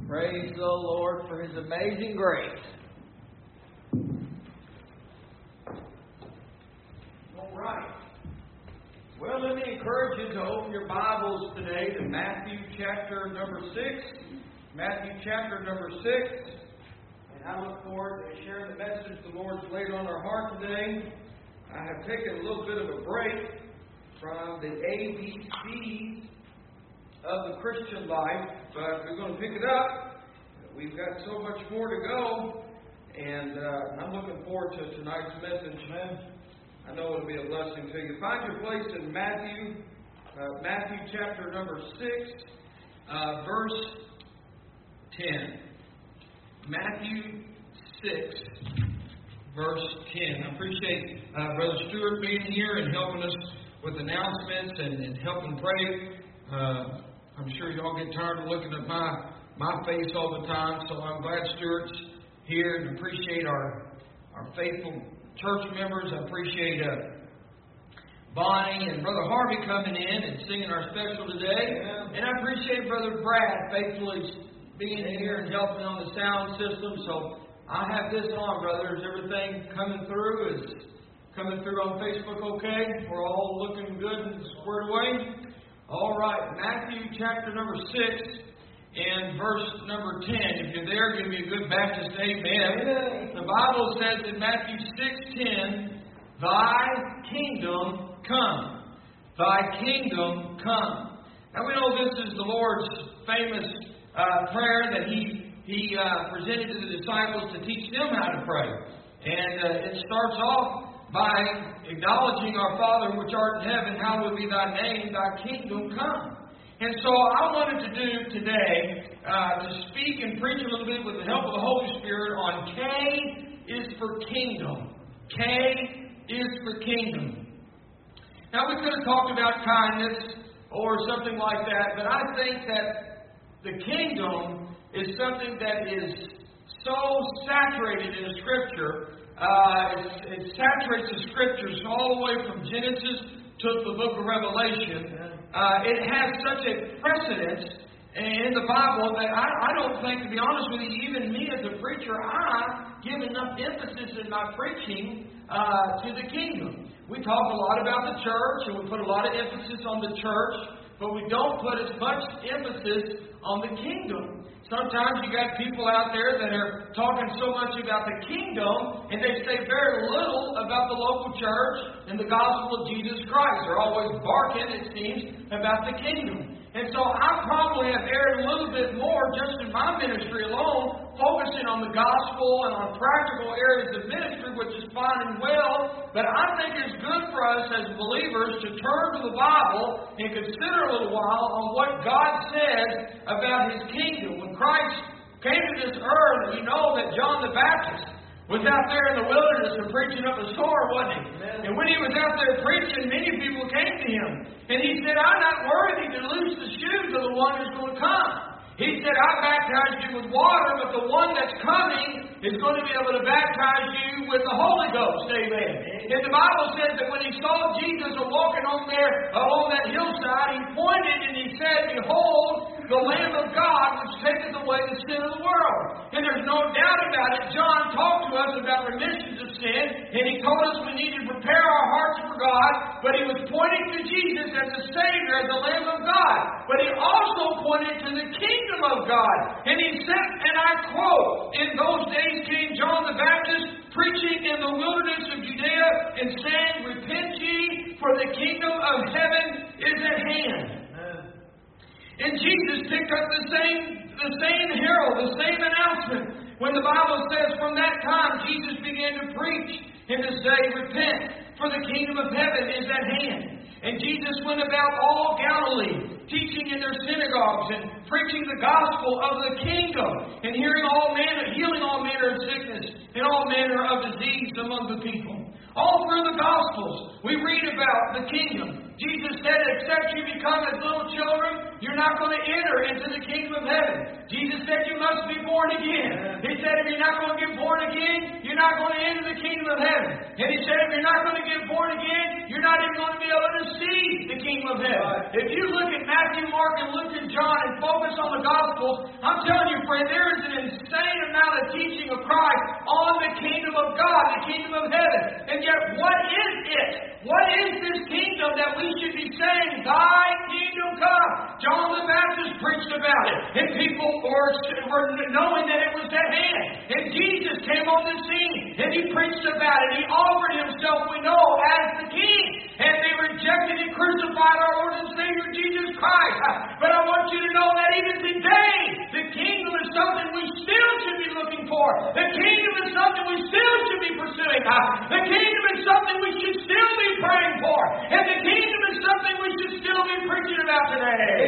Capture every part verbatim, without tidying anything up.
Praise the Lord for His amazing grace. All right. Well, let me encourage you to open your Bibles today to Matthew chapter number six. Matthew chapter number six. And I look forward to sharing the message the Lord's laid on our heart today. I have taken a little bit of a break from the A B Cs of the Christian life, but we're going to pick it up. We've got so much more to go, and uh, I'm looking forward to tonight's message, man. I know it'll be a blessing to you. Find your place in Matthew, uh, Matthew chapter number six, uh, verse ten. Matthew six, verse ten. I appreciate uh, Brother Stewart being here and helping us with announcements and, and helping pray. Uh, I'm sure y'all get tired of looking at my my face all the time, so I'm glad Stuart's here and appreciate our our faithful church members. I appreciate uh, Bonnie and Brother Harvey coming in and singing our special today. Yeah. And I appreciate Brother Brad faithfully being here and helping on the sound system. So I have this on, brother. Is everything coming through? Is coming through on Facebook okay? We're all looking good and squared away? All right, Matthew chapter number six and verse number ten. If you're there, give me a good Baptist amen. Amen. The Bible says in Matthew six ten, Thy kingdom come. Thy kingdom come. Now we know this is the Lord's famous uh, prayer that He He uh, presented to the disciples to teach them how to pray. And uh, it starts off by acknowledging our Father which art in heaven, hallowed be thy name, thy kingdom come. And so I wanted to do today, uh, to speak and preach a little bit with the help of the Holy Spirit on K is for kingdom. K is for kingdom. Now we could have talked about kindness or something like that, but I think that the kingdom is something that is so saturated in the Scripture. Uh, it, it saturates the Scriptures all the way from Genesis to the book of Revelation. Uh, it has such a precedence in the Bible that I, I don't think, to be honest with you, even me as a preacher, I give enough emphasis in my preaching uh, to the kingdom. We talk a lot about the church, and we put a lot of emphasis on the church, but we don't put as much emphasis on the kingdom. Sometimes you got people out there that are talking so much about the kingdom, and they say very little about the local church and the gospel of Jesus Christ. They're always barking, it seems, about the kingdom. And so I probably have erred a little bit more just in my ministry alone, focusing on the gospel and on practical areas of ministry, which is fine and well. But I think it's good for us as believers to turn to the Bible and consider a little while on what God says about His kingdom. When Christ came to this earth, you know that John the Baptist was out there in the wilderness and preaching up a sword, wasn't he? Amen. And when he was out there preaching, many people came to him. And he said, I'm not worthy to loose the shoes of the one who's going to come. He said, I baptize you with water, but the one that's coming is going to be able to baptize you with the Holy Ghost. Amen. And the Bible says that when he saw Jesus walking on there, along that hillside, he pointed and he said, Behold, the Lamb of God which taketh away the sin of the world. And there's no doubt about it. John talked to us about remissions of sin, and he told us we need to prepare our hearts for God, but he was pointing to Jesus as the Savior, as the Lamb of God. But he also pointed to the kingdom of God. And he said, and I quote, In those days came John the Baptist, preaching in the wilderness of Judea, and saying, Repent ye, for the kingdom of heaven is at hand. And Jesus picked up the same, the same herald, the same announcement. When the Bible says, from that time, Jesus began to preach and to say, Repent, for the kingdom of heaven is at hand. And Jesus went about all Galilee, teaching in their synagogues and preaching the gospel of the kingdom, and hearing all manner, healing all manner of sickness and all manner of disease among the people. All through the Gospels, we read about the kingdom. Jesus said, except you become as little children, you're not going to enter into the kingdom of heaven. Jesus said you must must be born again. He said, if you're not going to get born again, you're not going to enter the kingdom of heaven. And He said, if you're not going to get born again, you're not even going to be able to see the kingdom of heaven. Right. If you look at Matthew, Mark, and Luke, and John, and focus on the Gospels, I'm telling you, friend, there is an insane amount of teaching of Christ on the kingdom of God, the kingdom of heaven. And yet, what is it? What is this kingdom that we should be saying, Thy kingdom come? John the Baptist preached about it, and people were, were knowing that it was at hand. And Jesus came on the scene, and He preached about it. He offered Himself, we know, as the King. And they rejected and crucified our Lord and Savior Jesus Christ. But I want you to know that even today, the kingdom is something we still should be looking for. The kingdom is something we still should be pursuing. The kingdom is something we should still be praying for. And the kingdom is something we should still be preaching about today.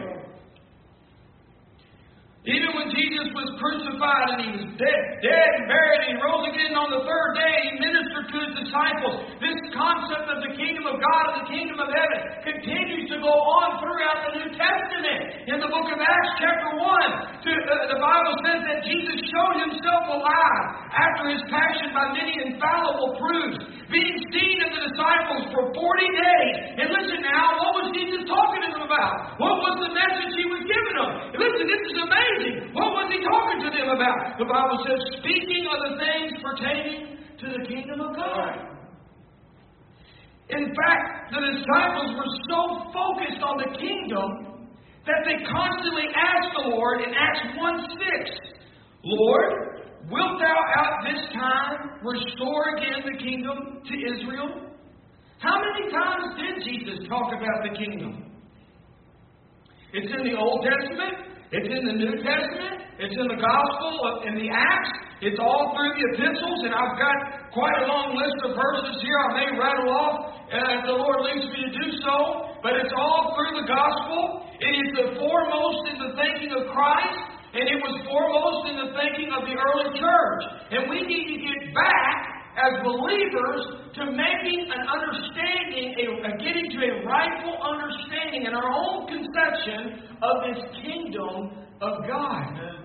Even when Jesus was crucified and He was dead, dead and buried, and He rose again on the third day, He ministered to His disciples. This concept of the kingdom of God and the kingdom of heaven continues to go on throughout the New Testament. In the book of Acts chapter one, to, uh, the Bible says that Jesus showed Himself alive after His passion by many infallible proofs, being seen of the disciples for forty days. And listen now, what was Jesus talking to them about? What was the message He was giving them? And listen, this is amazing. What was He talking to them about? The Bible says, speaking of the things pertaining to the kingdom of God. In fact, the disciples were so focused on the kingdom that they constantly asked the Lord in Acts one six, Lord, wilt Thou at this time restore again the kingdom to Israel? How many times did Jesus talk about the kingdom? It's in the Old Testament. It's in the New Testament. It's in the Gospel, in the Acts. It's all through the epistles, and I've got quite a long list of verses here. I may rattle off uh, if the Lord leads me to do so, but it's all through the Gospel. It is the foremost in the thinking of Christ, and it was foremost in the thinking of the early church. And we need to get back as believers to making an understanding, a, a getting to a rightful understanding in our own conception of this kingdom of God.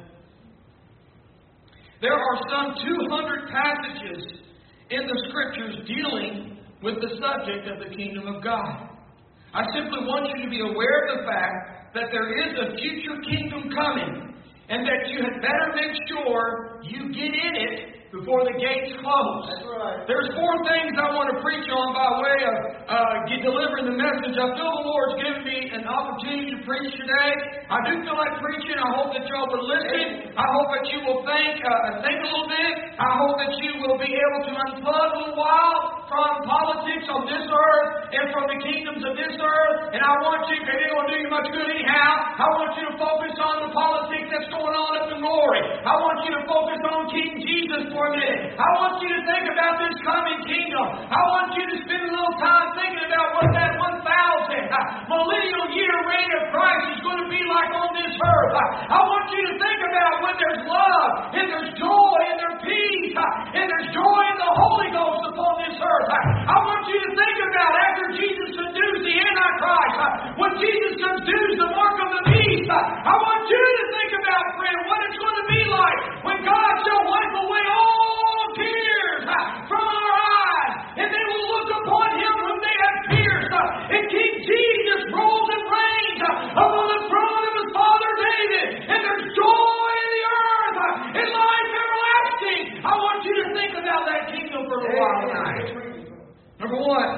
There are some two hundred passages in the Scriptures dealing with the subject of the kingdom of God. I simply want you to be aware of the fact that there is a future kingdom coming, and that you had better make sure you get in it before the gates close. That's right. There's four things I want to preach on by way of uh, get, delivering the message. I feel the Lord's given me an opportunity to preach today. I do feel like preaching. I hope that y'all will listen. I hope that you will think, uh, think a little bit. I hope that you will be able to unplug a little while from politics on this earth and from the kingdoms of this earth. And I want you, because it ain't going to do you much good anyhow, I want you to focus on the politics that's going on up in glory. I want you to focus on King Jesus for a minute. I want you to think about this coming kingdom. I want you to spend a little time thinking about what that one thousand millennial year reign of Christ is going to be like on this earth. I want you to think about when there's love, and there's joy, and there's peace, and there's joy in the Holy Ghost upon this earth. I want you to think about after Jesus subdues the Antichrist, when Jesus subdues the mark of the beast. I want you to think about, friend, what it's going to be like when God shall wipe away all tears from our eyes, and they will look upon Him whom they have pierced. And King Jesus rules and reigns upon the throne of His father David, and there's joy in the earth and life everlasting. I want you to think about that kingdom for a little while tonight. Number one.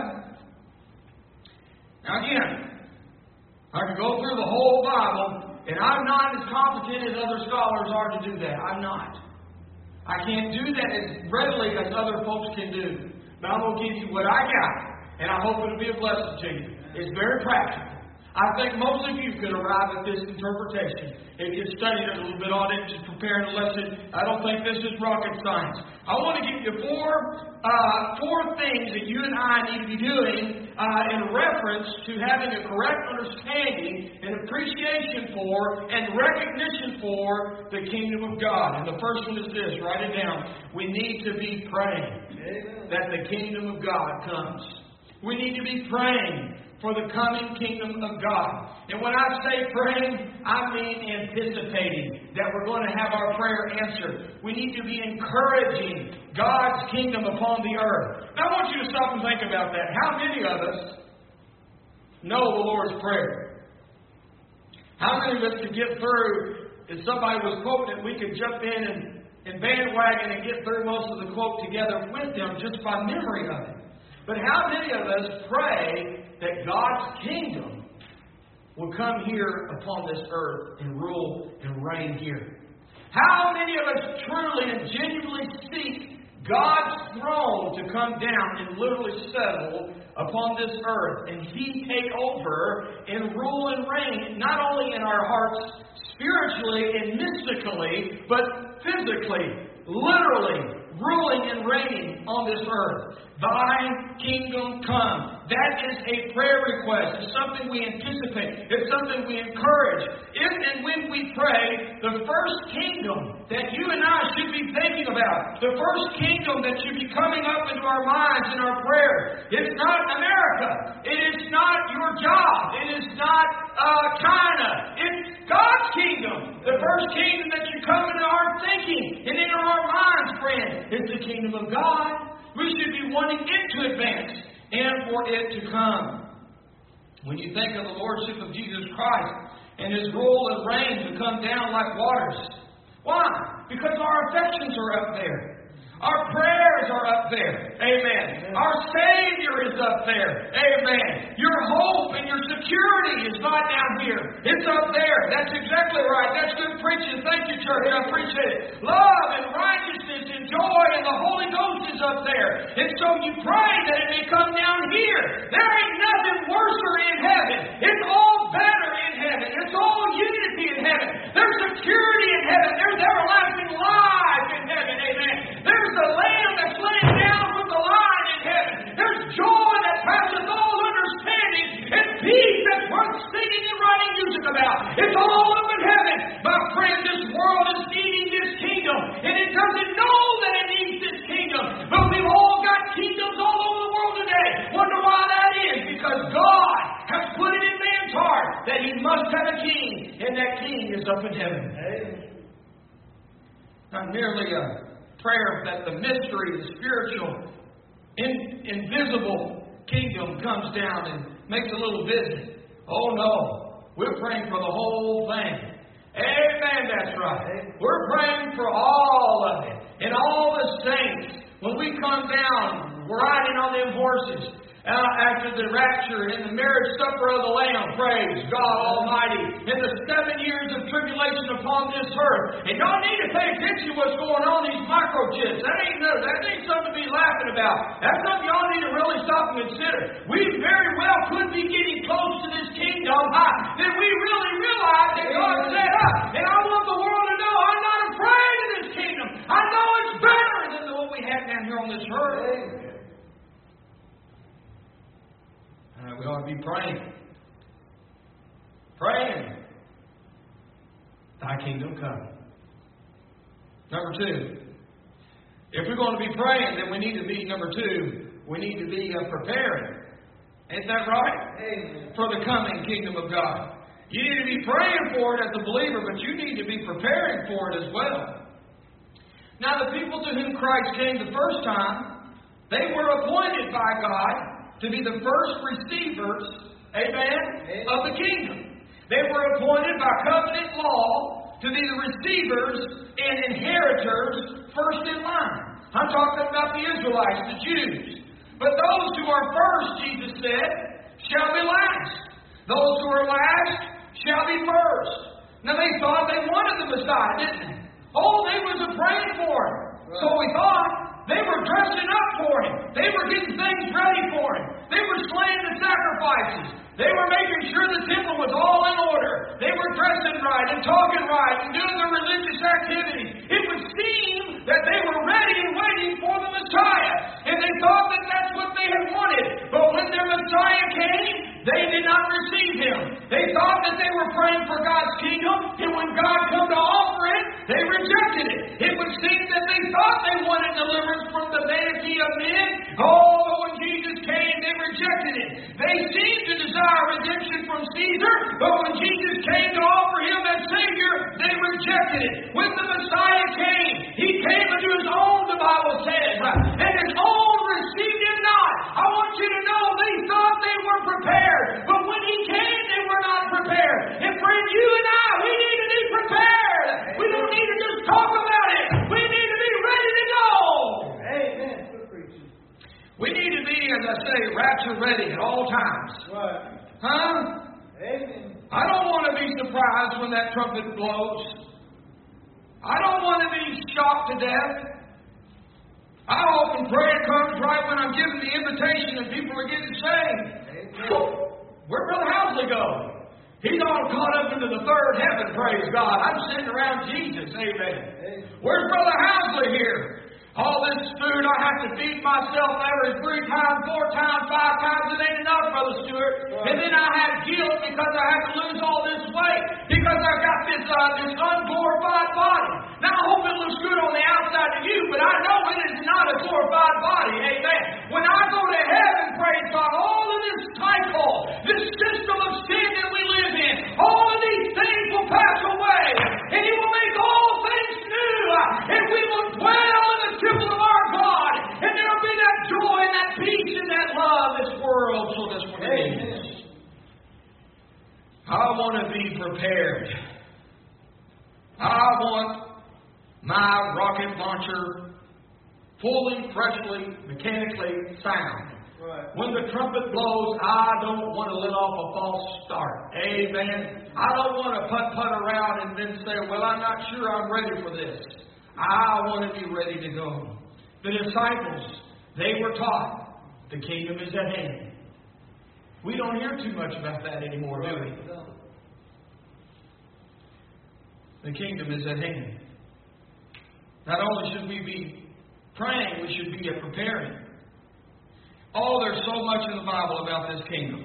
Now again, I could go through the whole Bible, and I'm not as competent as other scholars are to do that. I'm not. I can't do that as readily as other folks can do. But I'm going to give you what I got, and I hope it'll be a blessing to you. It's very practical. I think most of you could arrive at this interpretation if you studied it a little bit on it, just preparing a lesson. I don't think this is rocket science. I want to give you four uh, four things that you and I need to be doing uh, in reference to having a correct understanding and appreciation for and recognition for the kingdom of God. And the first one is this. Write it down. We need to be praying that the kingdom of God comes. We need to be praying for the coming kingdom of God. And when I say praying, I mean anticipating that we're going to have our prayer answered. We need to be encouraging God's kingdom upon the earth. Now I want you to stop and think about that. How many of us know the Lord's Prayer? How many of us could get through, if somebody was quoting it, we could jump in and, and bandwagon and get through most of the quote together with them just by memory of it. But how many of us pray that God's kingdom will come here upon this earth and rule and reign here? How many of us truly and genuinely seek God's throne to come down and literally settle upon this earth and He take over and rule and reign not only in our hearts spiritually and mystically, but physically, literally ruling and reigning on this earth? Thy kingdom come. That is a prayer request. It's something we anticipate. It's something we encourage. If and when we pray, the first kingdom that you and I should be thinking about, the first kingdom that should be coming up into our minds in our prayer, it's not America. It is not your job. It is not uh, China. It's God's kingdom. The first kingdom that should come into our thinking and into our minds, friend, is the kingdom of God. We should be wanting it to advance and for it to come. When you think of the Lordship of Jesus Christ and His rule and reign to come down like waters. Why? Because our affections are up there. Our prayers are up there. Amen. Our Savior is up there. Amen. Your hope and your security is not down here. It's up there. That's exactly right. That's good preaching. Thank you, church. I appreciate it. Love and righteousness and joy and the Holy Ghost is up there. And so you pray that it may come down here. There ain't nothing worse in heaven. It's all better in heaven. It's all unity in heaven. There's security in heaven. There's everlasting life in heaven. Amen. There's the Lamb that's laying down with the lion in heaven. There's joy that passeth all understanding and peace that's worth singing and writing music about. It's all up in heaven. My friend, this world is needing this kingdom, and it doesn't know that it needs this kingdom. But we've all got kingdoms all over the world today. Wonder why that is? Because God has put it in man's heart that he must have a king, and that king is up in heaven. Not merely a prayer that the mystery, the spiritual, in, invisible kingdom comes down and makes a little visit. Oh no, we're praying for the whole thing. Amen, that's right. We're praying for all of it and all the saints. When we come down, we're riding on them horses. Uh, after the rapture and the marriage supper of the Lamb, praise God Almighty, and the seven years of tribulation upon this earth. And y'all need to pay attention to what's going on in these microchips. That ain't no, that ain't something to be laughing about. That's something y'all need to really stop and consider. We very well could be getting close to this kingdom high. Then we really realize that God set up. And I want the world to know I'm not afraid of this kingdom. I know it's better than what we have down here on this earth. Uh, we ought to be praying. Praying. Thy kingdom come. Number two. If we're going to be praying, then we need to be, number two, we need to be uh, preparing. Ain't that right? Amen. For the coming kingdom of God. You need to be praying for it as a believer, but you need to be preparing for it as well. Now, the people to whom Christ came the first time, they were appointed by God to be the first receivers, amen, amen, of the kingdom. They were appointed by covenant law to be the receivers and inheritors first in line. I'm talking about the Israelites, the Jews. But those who are first, Jesus said, shall be last. Those who are last shall be first. Now they thought they wanted the Messiah, didn't they? Oh, they was praying for him. Right. So we thought. They were dressing up for him. They were getting things ready for him. They were slaying the sacrifices. They were making sure the temple was all in order. They were dressing right and talking right and doing their religious activities. It would seem that they were ready and waiting for the Messiah. And they thought that that's what they had wanted. But when their Messiah came, they did not receive him. They thought that they were praying for God's kingdom. And when God came to offer it, they rejected it. It would seem that they thought they wanted deliverance from the vanity of men. Oh, but when Jesus came, they rejected it. They seemed to desire from Caesar. But when Jesus came to offer him as Savior, they rejected it. When the Messiah came, he came unto his own, the Bible says, and his own received him not. I want you to know they thought they were prepared. But when he came, they were not prepared. And friend, you and I, we need to be prepared. We don't need to just talk about it. We need to be ready to go. Amen. We need to be, as I say, rapture ready at all times. Right. Huh? Amen. I don't want to be surprised when that trumpet blows. I don't want to be shocked to death. I often pray it comes right when I'm giving the invitation and people are getting saved. Amen. Where'd Brother Housley go? He's all caught up into the third heaven, praise God. I'm sitting around Jesus, amen. Amen. Where's Brother Housley here? All this food I have to feed myself every three times, four times, five times. It ain't enough, Brother Stewart. Right. And then I have guilt because I have to lose all this weight because I've got this uh, this unglorified body. Now I hope it looks good on the outside to you, but I know it is not a glorified body. Amen. When I go to heaven, praise God, all of this cycle, this system of sin that we live in, all of these things will pass away, and He will make all things new, and we will dwell in the temple of our God, and there will be that joy and that peace and that love this world so desperately needs. I want to be prepared. I want my rocket launcher fully, freshly, mechanically sound. Right. When the trumpet blows, I don't want to let off a false start. Amen. I don't want to putt-putt around and then say, well, I'm not sure I'm ready for this. I want to be ready to go. The disciples, they were taught the kingdom is at hand. We don't hear too much about that anymore, do we? The kingdom is at hand. Not only should we be praying, we should be preparing. Oh, there's so much in the Bible about this kingdom.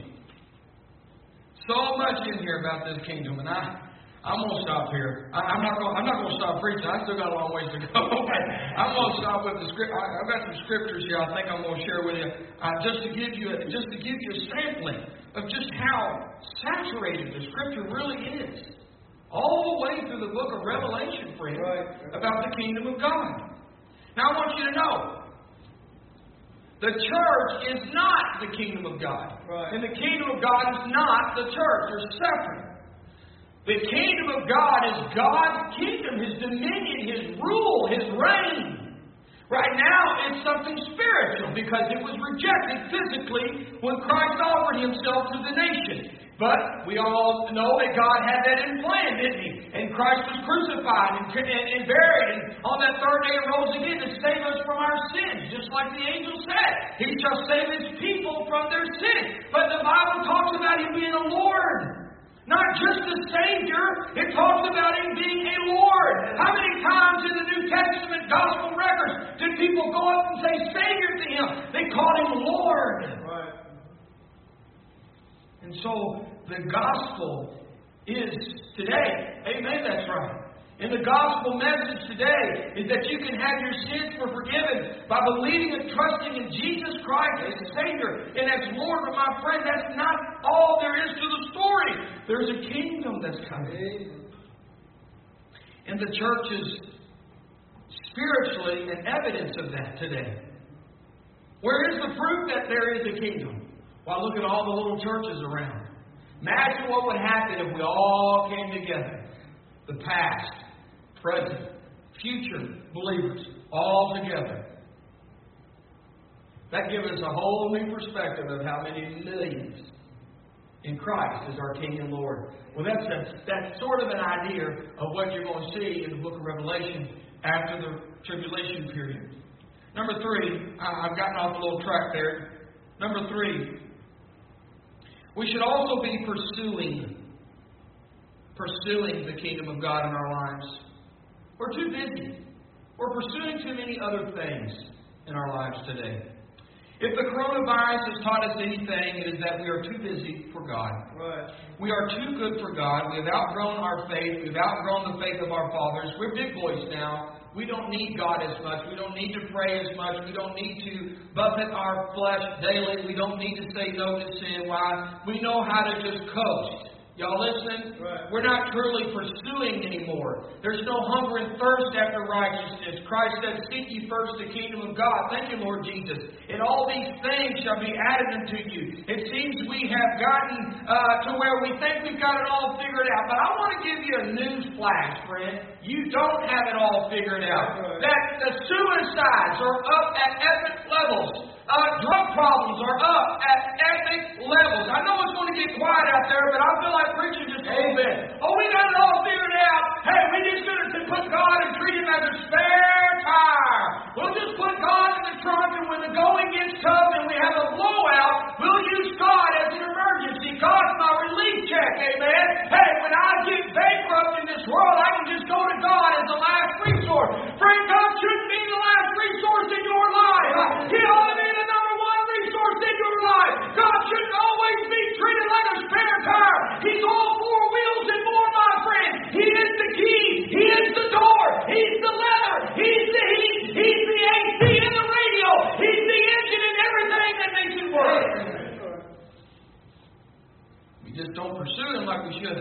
So much in here about this kingdom, and I, I'm going to stop here. I, I'm not going. I'm not going to stop preaching. I still got a long ways to go. I'm going to stop with the script. I, I've got some scriptures here. I think I'm going to share with you, uh, just to give you, a, just to give you a sampling of just how saturated the Scripture really is, all the way through the book of Revelation, friend, Right. about the kingdom of God. Now, I want you to know, the church is not the kingdom of God. Right. And the kingdom of God is not the church. They're separate. The kingdom of God is God's kingdom, His dominion, His rule, His reign. Right now, it's something spiritual because it was rejected physically when Christ offered Himself to the nation. But we all know that God had that in plan, didn't He? And Christ was crucified and, and, and buried, and on that third day rose again to save us from our sins, just like the angel said. He shall save His people from their sins. But the Bible talks about Him being a Lord. Not just a Savior, it talks about Him being a Lord. How many times in the New Testament gospel records did people go up and say Savior to Him? They called Him Lord. Right. And so the gospel is today. Amen, that's right. And the gospel message today is that you can have your sins for forgiven by believing and trusting in Jesus Christ as Savior and as Lord. But my friend, that's not all there is to the story. There's a kingdom that's coming. And the church is spiritually an evidence of that today. Where is the proof that there is a kingdom? Well, look at all the little churches around. Imagine what would happen if we all came together. The past, present, future believers, all together. That gives us a whole new perspective of how many millions in Christ is our King and Lord. Well, that's, a, that's sort of an idea of what you're going to see in the book of Revelation after the tribulation period. Number three, I've gotten off a little track there. Number three, we should also be pursuing, pursuing the kingdom of God in our lives. We're too busy. We're pursuing too many other things in our lives today. If the coronavirus has taught us anything, it is that we are too busy for God. Right. We are too good for God. We have outgrown our faith. We've outgrown the faith of our fathers. We're big boys now. We don't need God as much. We don't need to pray as much. We don't need to buffet our flesh daily. We don't need to say no to sin. Why? We know how to just coast. Y'all listen? Right. We're not truly pursuing anymore. There's no hunger and thirst after righteousness. Christ said, seek ye first the kingdom of God. Thank you, Lord Jesus. And all these things shall be added unto you. It seems we have gotten uh, to where we think we've got it all figured out. But I want to give you a news flash, friend. You don't have it all figured out. Right. That the suicides are up at epic levels. Uh, drug problems are up at epic levels. I know it's going to get quiet out there, but I feel like preaching just a little bit. Oh, we got it all figured out. Hey, we just going to put God and treat Him as a spare tire. We'll just put God in the trunk, and when the going gets tough and we have a blowout, we'll use God as an emergency. God's my relief check, amen? Hey, when I get bankrupt in this world, I can just go to God as the last resource. Friend, God shouldn't be the last resource in your life. He ought to be the number one resource in your life. God shouldn't always be treated like a spare tire. He's all four wheels and more, my friend. He is the key. He is the door. He's the leather. He's the heat. He's the A C and the radio. He's the engine and everything that makes it work. We just don't pursue Him like we should.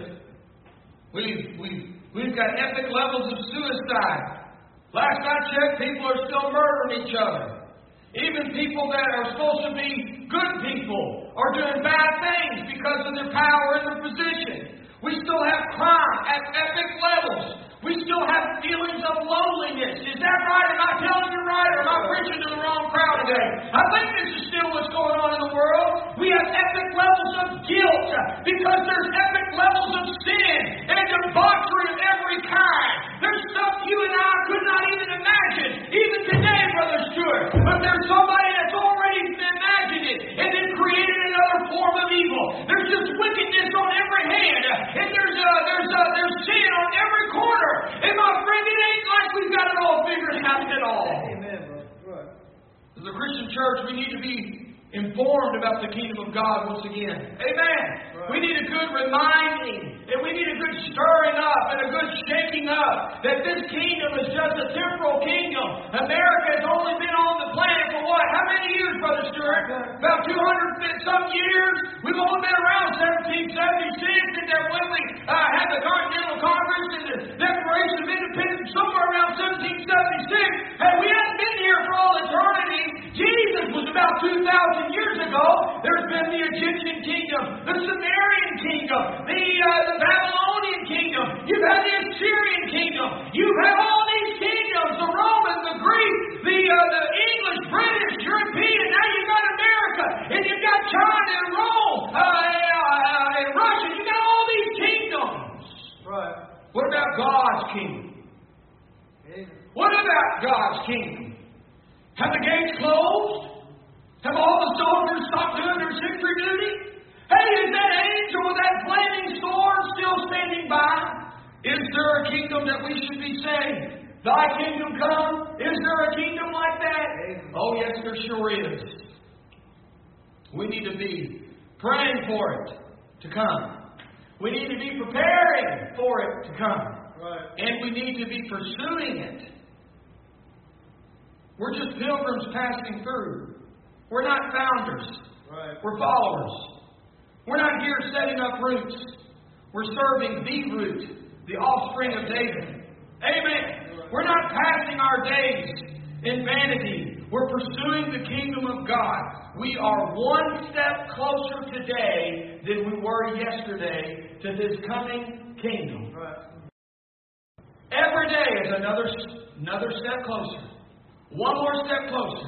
We've, we've, we've got epic levels of suicide. Last I checked, people are still murdering each other. Even people that are supposed to be good people are doing bad things because of their power and their position. We still have crime at epic levels. We still have feelings of loneliness. Is that right? Am I telling you right, or am I preaching to the wrong crowd today? I think this is still what's going on in the world. We have epic levels of guilt because there's epic levels of sin and debauchery of every kind. There's stuff you and I could not even imagine, even today, Brother Stewart. But there's somebody that's already imagined it and then created another form of evil. There's just wickedness on every hand, and there's uh, there's uh, there's sin on every corner. And my friend, it ain't like we've got it all figured out at all. Amen, brother. Right. As a Christian church, we need to be informed about the kingdom of God once again. Amen. Right. We need a good reminding, and we need a good stirring up and a good shaking up that this kingdom is just a temporal kingdom. America has only been on the planet for what? How many years, Brother Stewart? About two hundred and some years. We've only been around seventeen seventy-six, and then when we uh, had the Continental Congress and the Declaration of Independence somewhere around seventeen seventy-six. Hey, we haven't been here for all eternity. Jesus was about two thousand years ago. There's been the Egyptian kingdom, the Sumerian kingdom, the, uh, the Babylonian kingdom. You've had the Assyrian kingdom. You've had all these kingdoms, the Roman, the Greek, the, uh, the English, British, European. Now you've got America, and you've got China and Rome, uh, uh, and Russia. You've got all these kingdoms. Right. What about God's kingdom? Amen. What about God's kingdom? Have the gates closed? Have all the soldiers stopped doing their sentry duty? Hey, is that angel with that flaming sword still standing by? Is there a kingdom that we should be saying, Thy kingdom come? Is there a kingdom like that? Amen. Oh, yes, there sure is. We need to be praying for it to come. We need to be preparing for it to come. Right. And we need to be pursuing it. We're just pilgrims passing through. We're not founders. Right. We're followers. We're not here setting up roots. We're serving the root, the offspring of David. Amen. We're not passing our days in vanity. We're pursuing the kingdom of God. We are one step closer today than we were yesterday to this coming kingdom. Right. Every day is another, another step closer. One more step closer.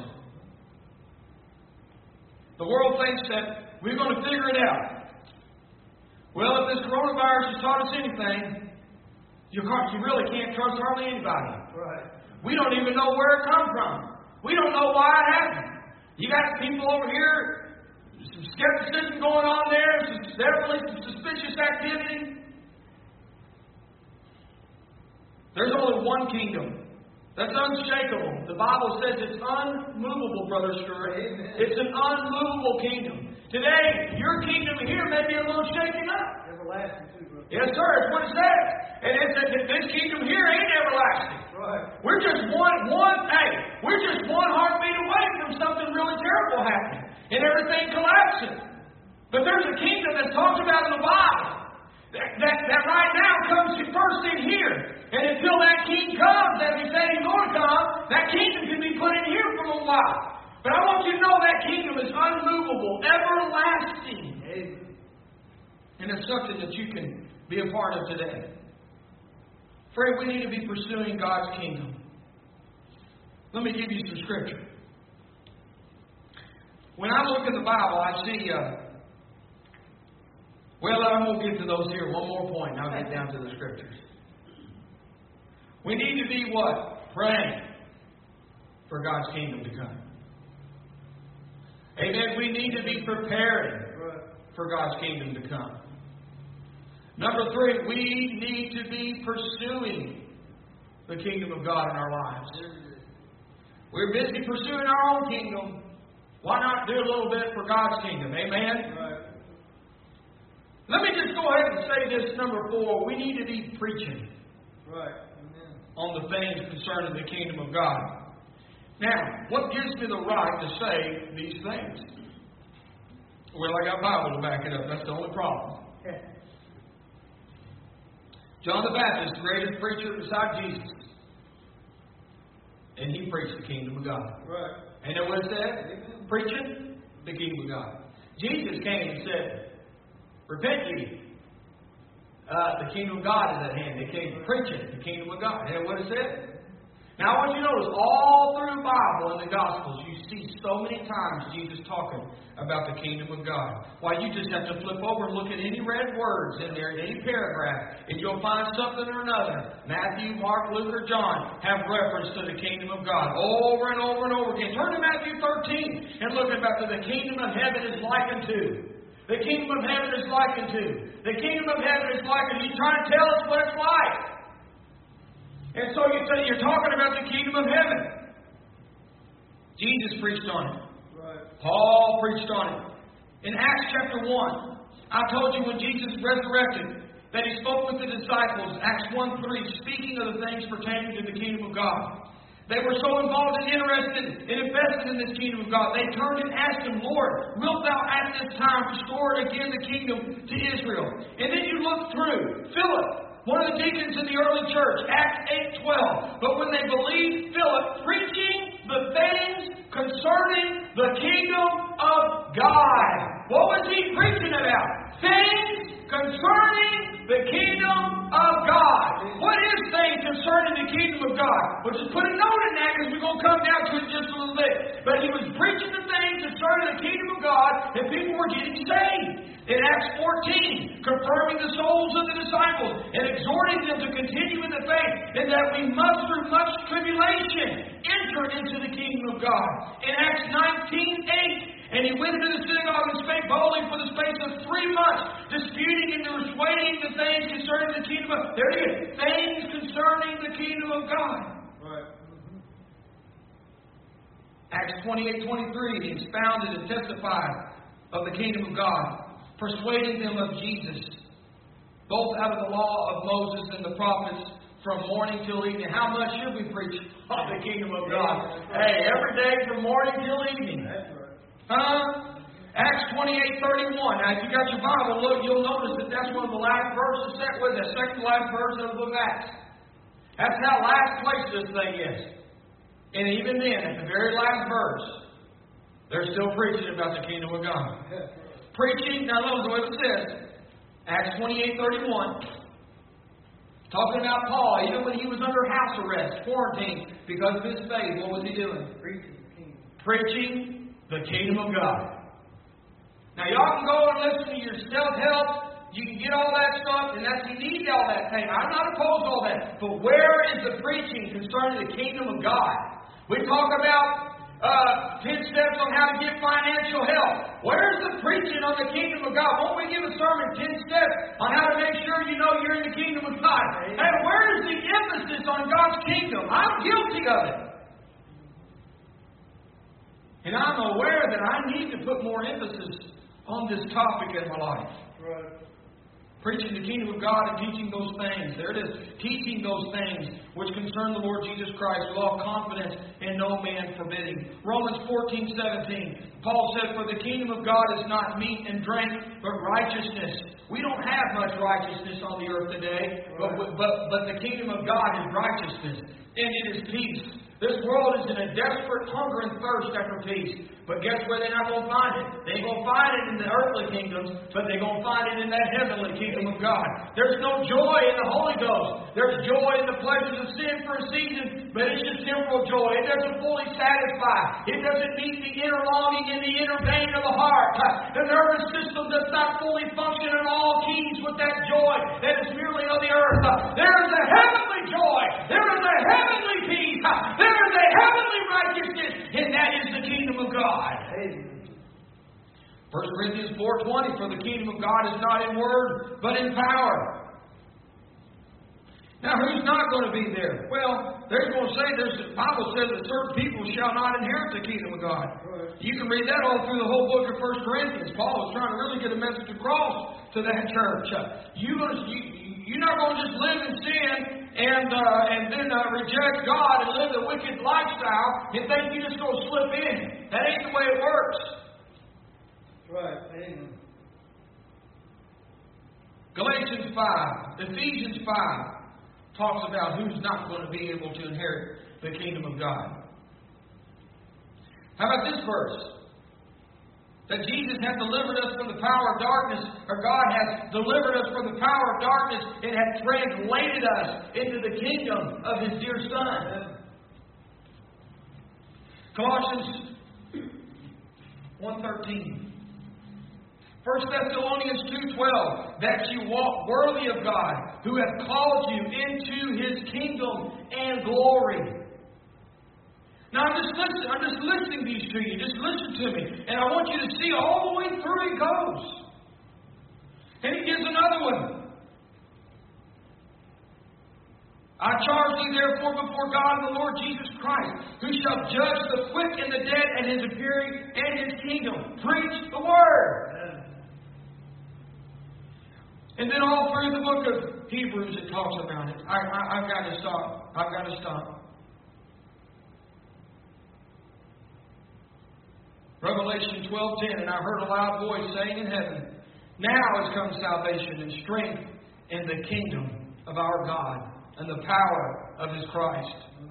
The world thinks that we're going to figure it out. Well, if this coronavirus has taught us anything, you, can't, you really can't trust hardly anybody. Right. We don't even know where it come from. We don't know why it happened. You got people over here, some skepticism going on there, some, definitely some suspicious activity. There's only one kingdom That's unshakable. The Bible says it's unmovable, Brother Stewart. Amen. It's an unmovable kingdom. Today, your kingdom here may be a little shaken up. Everlasting too, brother. Yes, sir. It's what it says. And it says that this kingdom here ain't everlasting. Right. We're just one, one, hey, we're just one heartbeat away from something really terrible happening and everything collapsing. But there's a kingdom that's talked about in the Bible that, that, that right now comes first in here. And until that king comes, as he said he's going to come, that kingdom can be put in here for a little while. But I want you to know that kingdom is unmovable, everlasting. Amen. And it's something that you can be a part of today. Friend, we need to be pursuing God's kingdom. Let me give you some scripture. When I look at the Bible, I see, uh, well, I'm going to get to those here. One more point, and I'll get down to the scriptures. We need to be what? Praying for God's kingdom to come. Amen. We need to be preparing for God's kingdom to come. Number three, we need to be pursuing the kingdom of God in our lives. We're busy pursuing our own kingdom. Why not do a little bit for God's kingdom? Amen? Right. Let me just go ahead and say this, number four. We need to be preaching Right. Amen. on the things concerning the kingdom of God. Now, what gives me the right to say these things? Well, I got Bible to back it up. That's the only problem. Yeah. John the Baptist, the greatest preacher beside Jesus. And he preached the kingdom of God. Right. And you know what it said? Amen. Preaching the kingdom of God. Jesus came and said, repent ye. Uh, the kingdom of God is at hand. They came preaching the kingdom of God. And what it said? Now, I want you to notice, all through the Bible and the Gospels, you see so many times Jesus talking about the kingdom of God. Why, you just have to flip over and look at any red words in there, in any paragraph, and you'll find something or another. Matthew, Mark, Luke, or John have reference to the kingdom of God over and over and over again. Turn to Matthew thirteen and look about the kingdom of heaven is likened to. The kingdom of heaven is likened to. The kingdom of heaven is likened to. He's trying to tell us what it's like. And so you say you're talking about the kingdom of heaven. Jesus preached on it. Right. Paul preached on it. In Acts chapter one, I told you when Jesus resurrected that he spoke with the disciples, Acts one three, speaking of the things pertaining to the kingdom of God. They were so involved and interested and invested in this kingdom of God. They turned and asked him, Lord, wilt thou at this time restore again the kingdom to Israel? And then you look through Philip, one of the deacons in the early church, Acts eight twelve. But when they believed Philip preaching the things concerning the kingdom of God. What was he preaching about? Things concerning the kingdom of God. What is things concerning the kingdom of God? We'll just put a note in that because we're going to come down to it in just a little bit. But he was preaching the things concerning the kingdom of God, and people were getting saved. In Acts fourteen, confirming the souls of the disciples and exhorting them to continue in the faith, and that we must, through much tribulation, enter into the kingdom of God. In Acts nineteen eight, and he went into the synagogue and spake boldly for the space of three months, disputing and persuading the things concerning the kingdom of God. There it is. Things concerning the kingdom of God. Right. Acts twenty-eight twenty-three, he expounded and testified of the kingdom of God, persuading them of Jesus, both out of the law of Moses and the prophets, from morning till evening. How much should we preach of the kingdom of God? Hey, every day from morning till evening. That's right. Huh? Acts twenty-eight thirty-one. Now, if you got your Bible, look, you'll notice that that's one of the last verses. That was the second last verse of the book of Acts. That's how last place this thing is. And even then, at the very last verse, they're still preaching about the kingdom of God. Preaching, now notice what it says. Acts twenty-eight thirty-one. Talking about Paul, even when he was under house arrest, quarantined, because of his faith, what was he doing? Preaching the kingdom. Preaching the kingdom of God. Now, y'all can go and listen to your self-help. You can get all that stuff, and that's, you need all that thing. I'm not opposed to all that. But where is the preaching concerning the kingdom of God? We talk about Uh, ten steps on how to get financial help. Where's the preaching on the kingdom of God? Won't we give a sermon, ten steps on how to make sure you know you're in the kingdom of God? And where is the emphasis on God's kingdom? I'm guilty of it. And I'm aware that I need to put more emphasis on this topic in my life. Right. Preaching the kingdom of God and teaching those things. There it is. Teaching those things which concern the Lord Jesus Christ with all confidence and no man forbidding. Romans fourteen seventeen. Paul said, for the kingdom of God is not meat and drink, but righteousness. We don't have much righteousness on the earth today, but, but, but the kingdom of God is righteousness. And it is peace. This world is in a desperate hunger and thirst after peace. But guess where they're not going to find it? They ain't going to find it in the earthly kingdoms, but they're going to find it in that heavenly kingdom of God. There's no joy in the Holy Ghost. There's joy in the pleasures of sin for a season, but it's just temporal joy. It doesn't fully satisfy. It doesn't meet the inner longing in the inner vein of the heart. The nervous system does not fully function in all keys with that joy that is merely of the earth. There is a heavenly joy. There is a heavenly peace. There is a heavenly righteousness, and that is the kingdom of God. Amen. First Corinthians four twenty, for the kingdom of God is not in word, but in power. Now, who's not going to be there? Well, they're going to say, there's, the Bible says that certain people shall not inherit the kingdom of God. Right. You can read that all through the whole book of First Corinthians. Paul was trying to really get a message across to that church. You, you, you're not going to just live in sin and uh, and then uh, reject God and live a wicked lifestyle and think you're just going to slip in. That ain't the way it works. Right. Amen. Galatians five, Ephesians five talks about who's not going to be able to inherit the kingdom of God. How about this verse? That Jesus hath delivered us from the power of darkness, or God has delivered us from the power of darkness and hath translated us into the kingdom of His dear Son. Colossians one thirteen. First Thessalonians two twelve, that you walk worthy of God, who hath called you into His kingdom and glory. Now I'm just listening, I'm just listening these to you. Just listen to me. And I want you to see all the way through it goes. And He gives another one. I charge thee therefore before God and the Lord Jesus Christ, who shall judge the quick and the dead at His appearing and His kingdom. Preach the word. And then all through the book of Hebrews it talks about it. I, I, I've got to stop. I've got to stop. Revelation twelve ten, and I heard a loud voice saying in heaven, now has come salvation and strength in the kingdom of our God and the power of His Christ.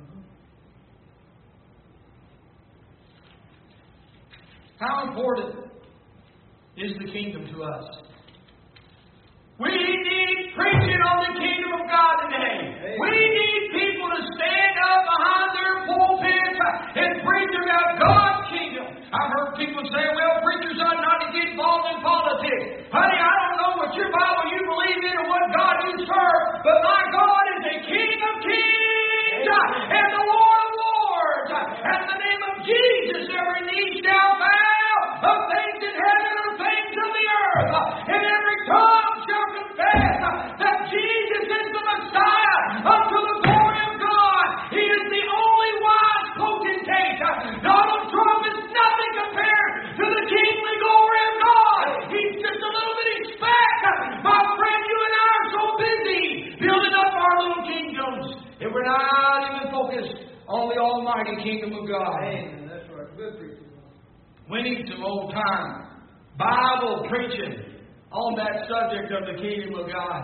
How important is the kingdom to us? We need preaching on the kingdom of God today. Amen. We need people to stand up behind their pulpits and preach about God's kingdom. I've heard people say, well, preachers ought not to get involved in politics. Honey, I don't know what your Bible you believe in or what God you serve, but my God is the King of kings and the Lord of lords. At the name of Jesus, every knee shall bow of things in heaven or things of the earth, and every tongue shall confess that Jesus is the Messiah unto the glory of God. He is the only wise potentate. Donald Trump is nothing compared to the kingly glory of God. He's just a little bitty speck. My friend, you and I are so busy building up our little kingdoms, and we're not even focused on the almighty kingdom of God. Amen. That's right. Good preaching. We need some old time Bible preaching on that subject of the kingdom of God.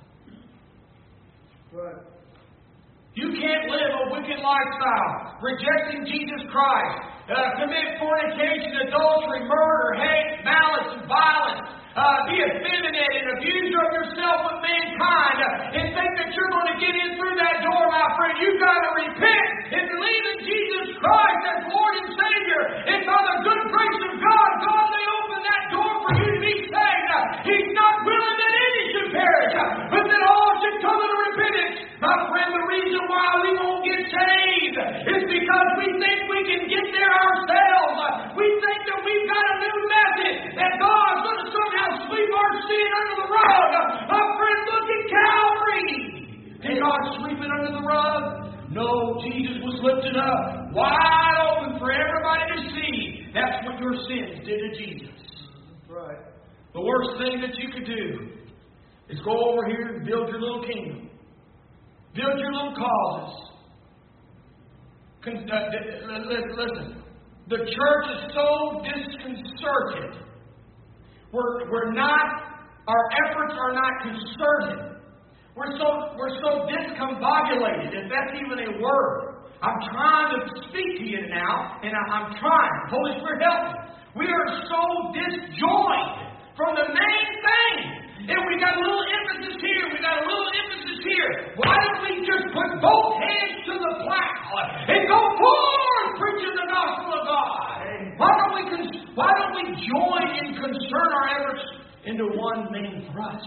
Right. You can't live a wicked lifestyle, rejecting Jesus Christ, uh, commit fornication, adultery, murder, hate, malice, and violence, uh, be effeminate and abuser of yourself with mankind, uh, and think that you're going to get in through that door, my friend. You've got to repent and believe in Jesus Christ as Lord and Savior. And by the good grace of God, God may open that door for you to be saved. Uh, He's not willing that any should perish, uh, but that all should come to repentance. My friend, the reason why we won't get saved is because we think we can get there ourselves. We think that we've got a new method, that God's going to somehow sweep our sin under the rug. My friend, look at Calvary. Did God sweep it under the rug? No, Jesus lifted up, wide open for everybody to see. That's what your sins did to Jesus. That's right. The worst thing that you could do is go over here and build your little kingdom. Build your little causes. Con- uh, listen, the church is so disconcerted. We're, we're not, our efforts are not concerted. We're so, we're so discombobulated, if that's even a word. I'm trying to speak to you now, and I, I'm trying. Holy Spirit, help me. We are so disjoined from the main thing. And we got a little emphasis here, we got a little emphasis here. Why don't we just put both hands to the plow and go forward preaching the gospel of God? Why don't we con- why don't we join and concern our efforts into one main thrust?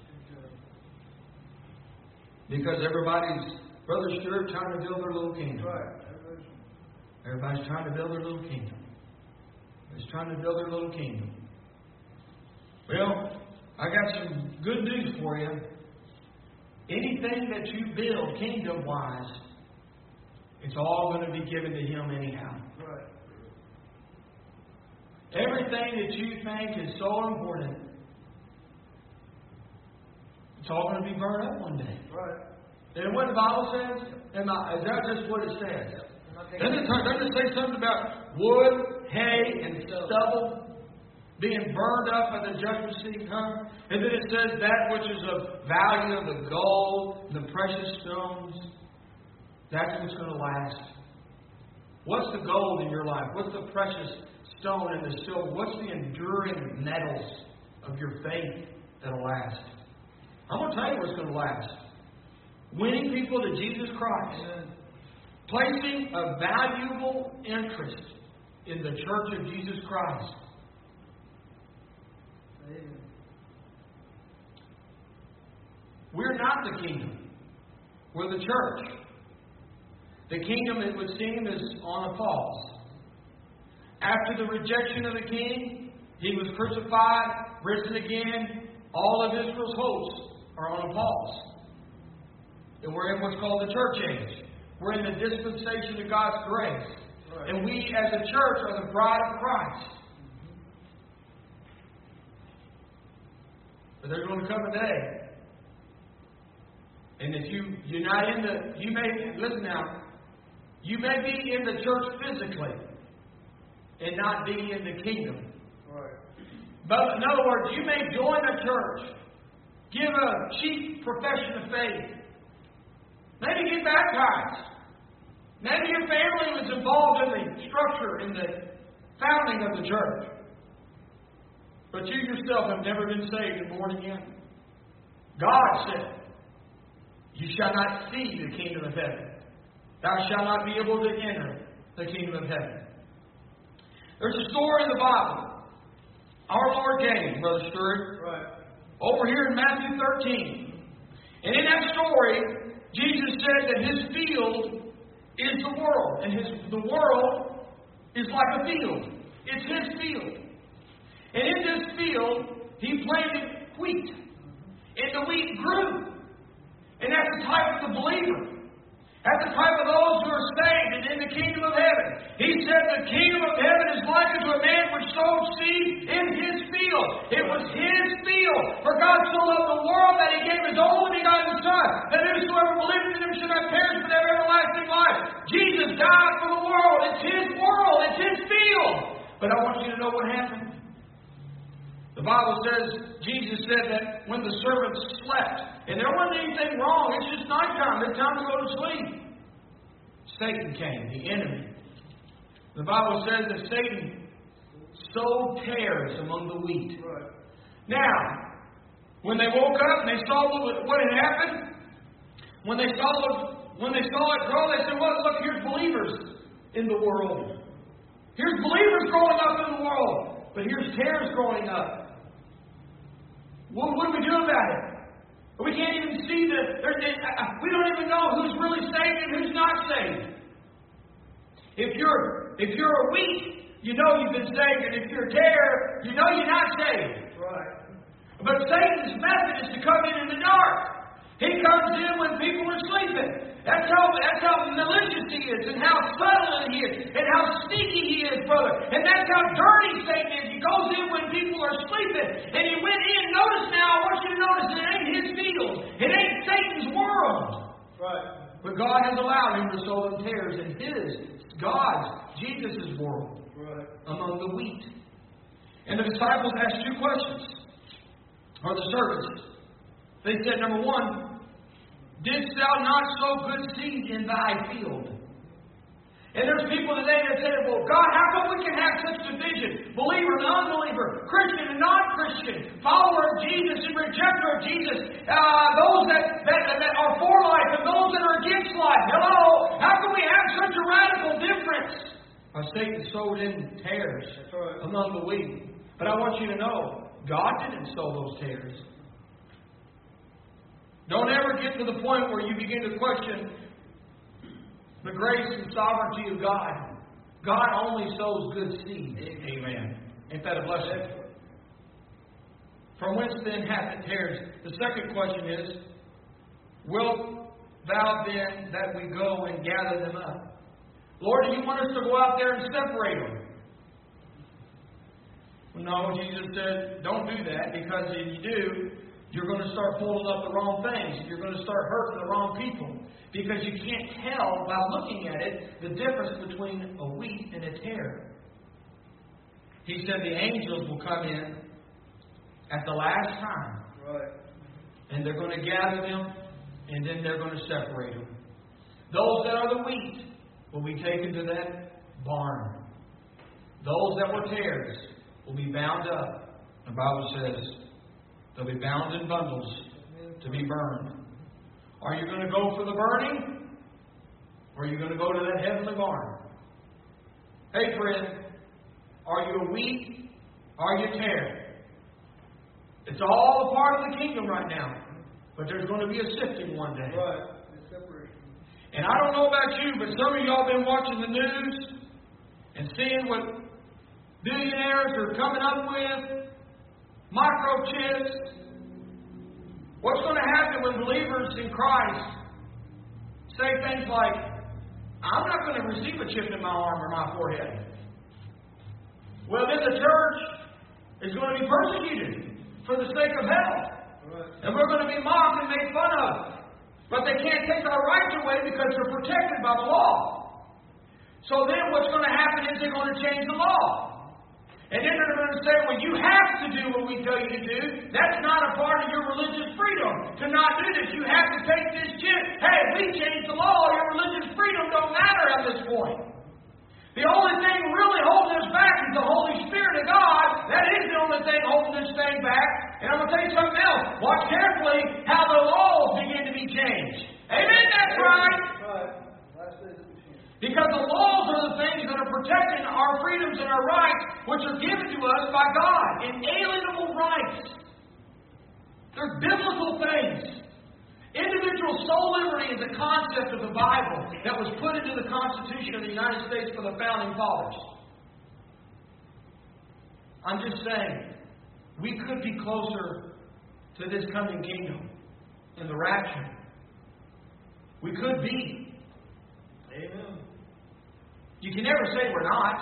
Because everybody's, Brother Stuart, trying to build their little kingdom. Right. Everybody's trying to build their little kingdom. Everybody's trying to build their little kingdom. Well, I got some good news for you. Anything that you build kingdom-wise, it's all going to be given to Him anyhow. Right. Everything that you think is so important, it's all going to be burned up one day. Right. And what the Bible says, am I, is that just what it says? Doesn't it, doesn't it say something about wood, hay, and stubble being burned up at the judgment seat? Huh? And then it says that which is of value of the gold, the precious stones, that's what's going to last. What's the gold in your life? What's the precious stone and the silver? What's the enduring metals of your faith that'll last? I'm going to tell you what's going to last. Winning people to Jesus Christ. Amen. Placing a valuable interest in the church of Jesus Christ. Amen. We're not the kingdom. We're the church. The kingdom, it would seem, is on a pause. After the rejection of the king, He was crucified, risen again. All of Israel's hopes are on a pause. And we're in what's called the church age. We're in the dispensation of God's grace. Right. And we as a church are the bride of Christ. But there's going to come a day. And if you, you're not in the, you may, listen now, you may be in the church physically and not be in the kingdom. Right. But in other words, you may join a church, give a cheap profession of faith, maybe get baptized. Maybe your family was involved in the structure, in the founding of the church. But you yourself have never been saved and born again. God said, you shall not see the kingdom of heaven. Thou shalt not be able to enter the kingdom of heaven. There's a story in the Bible our Lord gave, Brother Stuart, Right. over here in Matthew thirteen. And in that story, Jesus said that His field is the world. And his, the world is like a field. It's His field. And in this field, He planted wheat. And the wheat grew. And that's the type of the believer. That's the type of those who are saved and in the kingdom of heaven. He said the kingdom of heaven is likened to a man which sowed seed in his field. It was his field. For God so loved the world that He gave His only begotten Son, that whosoever believeth in Him should not perish but have everlasting life. Jesus died for the world. It's His world. It's His field. But I want you to know what happened. The Bible says, Jesus said that when the servants slept, and there wasn't anything wrong, it's just nighttime, it's time to go to sleep. Satan came, the enemy. The Bible says that Satan sowed tares among the wheat. Right. Now, when they woke up and they saw what, what had happened, when they saw it, when they saw it grow, they said, well, look, here's believers in the world. Here's believers growing up in the world, but here's tares growing up. What, what do we do about it? We can't even see the... We don't even know who's really saved and who's not saved. If you're if you're a wheat, you know you've been saved. And if you're a tare, you know you're not saved. Right. But Satan's method is to come in in the dark. He comes in when people are sleeping. That's how, that's how malicious he is. is, and how subtle he is, and how sneaky he is, brother. And that's how dirty Satan is. He goes in when people are sleeping. And he went in. Notice now, I want you to notice, it ain't his field. It ain't Satan's world. Right. But God has allowed him to sow them tares in his, God's, Jesus' world. Right. Among the wheat. And the disciples asked two questions. Or the servants. They said, number one, didst thou not sow good seed in thy field? And there's people today that say, well, God, how come we can have such division? Believer and unbeliever, Christian and non-Christian, follower of Jesus and rejecter of Jesus, uh, those that, that, that are for life and those that are against life. Hello? How can we have such a radical difference? Uh, Satan sowed in tares right. among the wheat. But I want you to know, God didn't sow those tares. Don't ever get to the point where you begin to question the grace and sovereignty of God. God only sows good seed. Amen. Ain't that a blessing? From whence then hath it tares? The second question is, wilt thou then that we go and gather them up? Lord, do you want us to go out there and separate them? No, Jesus said, don't do that, because if you do, you're going to start pulling up the wrong things. You're going to start hurting the wrong people. Because you can't tell by looking at it the difference between a wheat and a tare. He said the angels will come in at the last time. Right. And they're going to gather them, and then they're going to separate them. Those that are the wheat will be taken to that barn. Those that were tares will be bound up. The Bible says they'll be bound in bundles to be burned. Are you going to go for the burning? Or are you going to go to that heavenly barn? Hey friend, are you a wheat? Are you a tare? It's all a part of the kingdom right now. But there's going to be a sifting one day. Right. The separation. And I don't know about you, but some of y'all been watching the news and seeing what billionaires are coming up with. Microchips. What's going to happen when believers in Christ say things like, I'm not going to receive a chip in my arm or my forehead? Well, then the church is going to be persecuted for the sake of hell. Right. And we're going to be mocked and made fun of. But they can't take our rights away because they're protected by the law. So then what's going to happen is they're going to change the law. And then they're going to say, well, you have to do what we tell you to do. That's not a part of your religious freedom to not do this. You have to take this chip. Hey, if we change the law, your religious freedom don't matter at this point. The only thing really holding us back is the Holy Spirit of God. That is the only thing holding this thing back. And I'm going to tell you something else. Watch carefully how the laws begin to be changed. Amen? That's right. Right. Last days of the machine. Because the laws are the things that are protecting our freedoms and our rights, which are given to us by God. Inalienable rights. They're biblical things. Individual soul liberty is a concept of the Bible that was put into the Constitution of the United States for the Founding Fathers. I'm just saying, we could be closer to this coming kingdom in the rapture. We could be. Amen. You can never say we're not.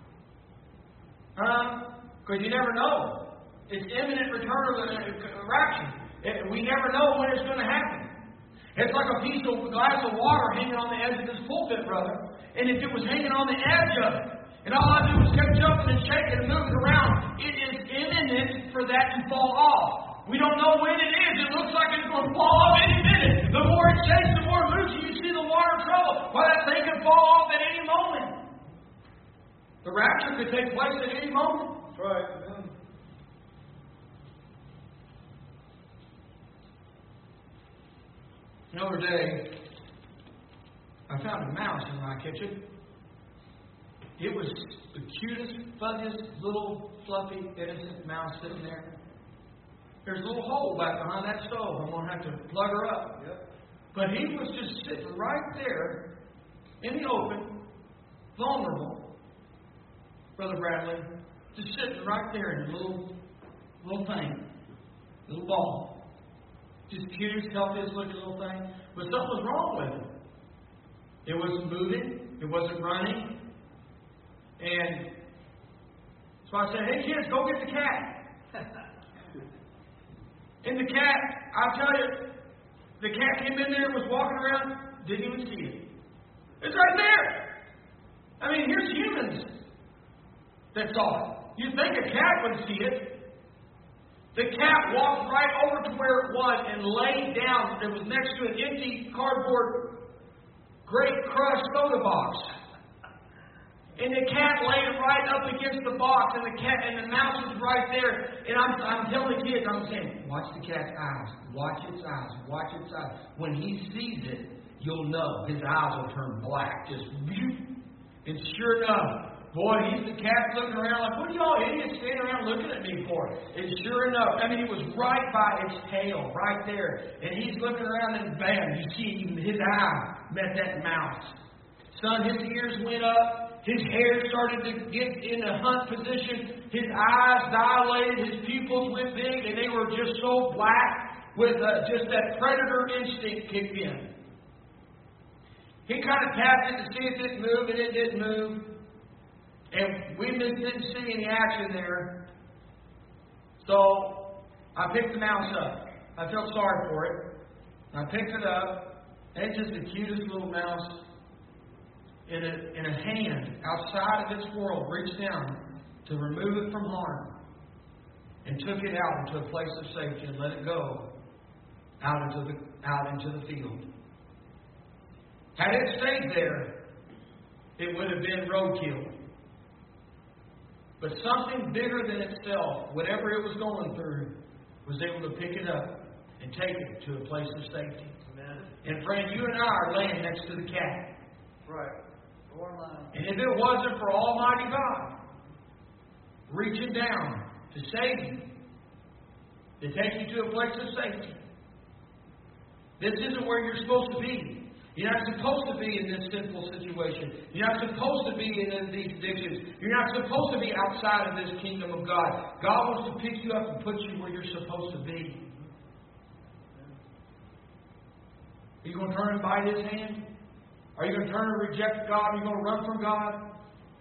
Huh? Because you never know. It's imminent return of the rapture. We never know when it's going to happen. It's like a piece of a glass of water hanging on the edge of this pulpit, brother. And if it was hanging on the edge of it, and all I do was keep jumping and shaking and moving around, it is imminent for that to fall off. We don't know when it is. It looks like it's going to fall off any minute. The more it shakes, the more it moves, and you see the water trouble. Well, that thing can fall off at any moment. The rapture could take place at any moment. That's right. Amen. The other day, I found a mouse in my kitchen. It was the cutest, fuzziest, little, fluffy, innocent mouse sitting there. There's a little hole back behind that stove. I'm going to have to plug her up. Yep. But he was just sitting right there in the open, vulnerable, Brother Bradley, just sitting right there in a little, little thing, little ball. Just cutest, healthiest looking little thing. But something was wrong with him. It wasn't moving. It wasn't running. And so I said, hey kids, go get the cat. And the cat, I'll tell you, the cat came in there, was walking around, didn't even see it. It's right there. I mean, here's humans that saw it. You'd think a cat would see it. The cat walked right over to where it was and laid down. It was next to an empty cardboard Great Crush soda box. And the cat laid right up against the box, and the cat and the mouse was right there. And I'm, I'm telling the kids, I'm saying, watch the cat's eyes, watch its eyes, watch its eyes. When he sees it, you'll know his eyes will turn black, just whew. And sure enough, boy, he's the cat looking around like, what are y'all idiots standing around looking at me for? And sure enough, I mean, it was right by its tail, right there. And he's looking around, and bam, you see even his eye met that mouse. Son, his ears went up. His hair started to get in a hunt position. His eyes dilated. His pupils went big, and they were just so black with uh, just that predator instinct kicked in. He kind of tapped it to see if it moved, and it didn't move. And we didn't see any action there. So I picked the mouse up. I felt sorry for it. I picked it up, and it's just the cutest little mouse. In a, in a hand outside of its world reached down to remove it from harm and took it out into a place of safety and let it go out into the out into the field. Had it stayed there, it would have been roadkill. But something bigger than itself, whatever it was going through, was able to pick it up and take it to a place of safety. Amen. And friend, you and I are laying next to the cat. Right. And if it wasn't for Almighty God reaching down to save you, to take you to a place of safety, this isn't where you're supposed to be. You're not supposed to be in this sinful situation. You're not supposed to be in these addictions. You're not supposed to be outside of this kingdom of God. God wants to pick you up and put you where you're supposed to be. Are you going to turn and bite His hand? Are you going to turn and reject God? Are you going to run from God?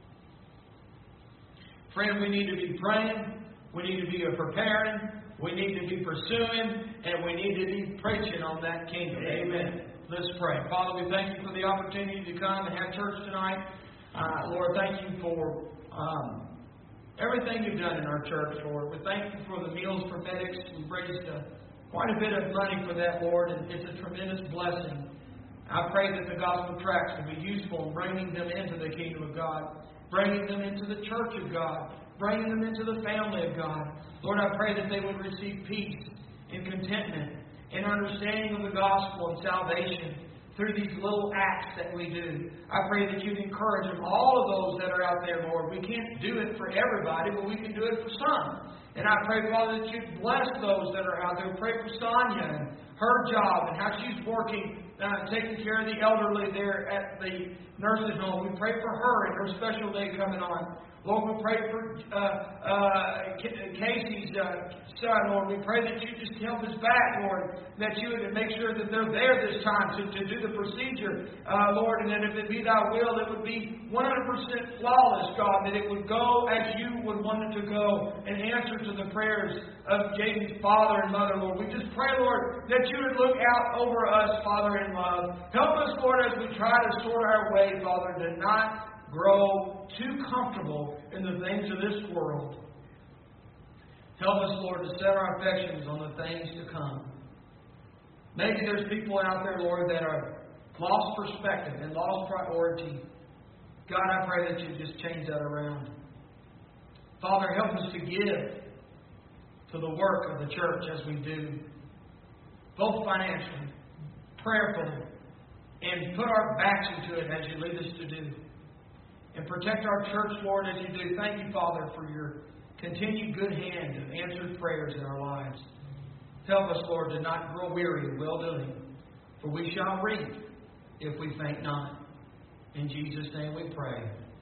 Friend, we need to be praying. We need to be preparing. We need to be pursuing. And we need to be preaching on that kingdom. Amen. Let's pray. Father, we thank you for the opportunity to come and have church tonight. Uh, Lord, thank you for um, everything you've done in our church, Lord. We thank you for the Meals Prophetics. We've raised uh, quite a bit of money for that, Lord, and it's a tremendous blessing. I pray that the gospel tracts will be useful in bringing them into the kingdom of God, bringing them into the church of God, bringing them into the family of God. Lord, I pray that they would receive peace and contentment and understanding of the gospel and salvation through these little acts that we do. I pray that you'd encourage them, all of those that are out there, Lord. We can't do it for everybody, but we can do it for some. And I pray, Father, that you'd bless those that are out there. Pray for Sonia and her job and how she's working, uh, taking care of the elderly there at the nursing home. We pray for her and her special day coming on. Lord, we pray for uh, uh, Casey's uh, son, Lord. We pray that you just help us back, Lord, that you would make sure that they're there this time to, to do the procedure, uh, Lord, and that if it be thy will, it would be one hundred percent flawless, God, that it would go as you would want it to go and answer to the prayers of Jaden's father and mother, Lord. We just pray, Lord, that you would look out over us, Father, in love. Help us, Lord, as we try to sort our way, Father, to not grow too comfortable in the things of this world. Help us, Lord, to set our affections on the things to come. Maybe there's people out there, Lord, that are lost perspective and lost priority. God, I pray that you just change that around. Father, help us to give to the work of the church as we do, both financially, prayerfully, and put our backs into it as you lead us to do. And protect our church, Lord, as you do. Thank you, Father, for your continued good hand of answered prayers in our lives. Help us, Lord, to not grow weary in well-doing, for we shall reap if we faint not. In Jesus' name we pray.